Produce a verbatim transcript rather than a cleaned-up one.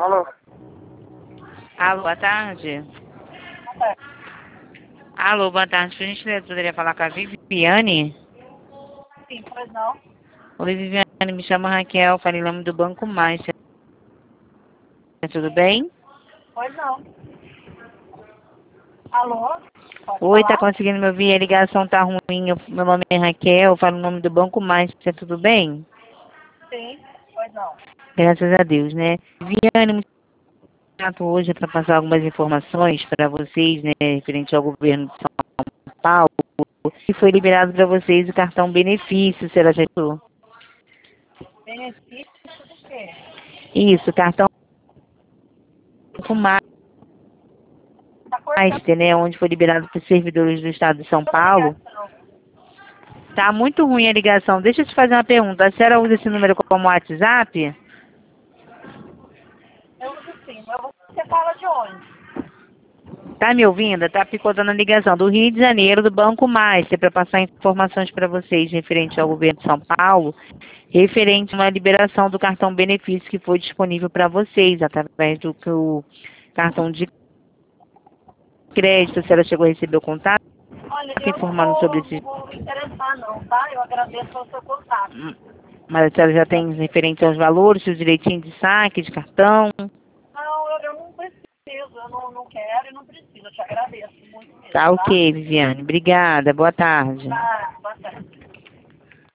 Alô? Alô, boa tarde. Alô, boa tarde. Por gentileza, poderia falar com a Viviane? Sim, pois não. Oi, Viviane, me chamo Raquel, falei em nome do Banco Mais. Tudo bem? Pois não. Alô? Pode Oi, tá falar? conseguindo me ouvir? A ligação tá ruim. Eu- meu nome é Raquel, falo em nome do Banco Mais. Tudo bem? Sim, pois não. Graças a Deus, né? Viviane, muito grato hoje para passar algumas informações para vocês, né, referente ao governo de São Paulo, que foi liberado para vocês o cartão benefício, será já viu? Benefício do quê? Isso, cartão com mais, Tá cortando né, onde foi liberado para os servidores do estado de São toda a Paulo. ligação. Tá muito ruim a ligação. Deixa eu te fazer uma pergunta. A senhora usa esse número como WhatsApp? Eu uso sim, mas você fala de onde? Tá me ouvindo? Tá picotando a ligação do Rio de Janeiro, do Banco Mais, para passar informações para vocês referente ao governo de São Paulo, referente a uma liberação do cartão benefício que foi disponível para vocês, através do que o cartão de crédito. A senhora chegou a receber o contato, Olha, se eu não informando sobre vou, não esse. vou me interessar não, tá? Eu agradeço o seu contato. Mas a senhora já tem referente aos valores, o direitinho de saque, de cartão. Não, eu, eu não preciso, eu não, não quero e não preciso. Eu te agradeço muito mesmo, Tá tá? ok, Viviane. Obrigada. Boa tarde. Tá, boa tarde.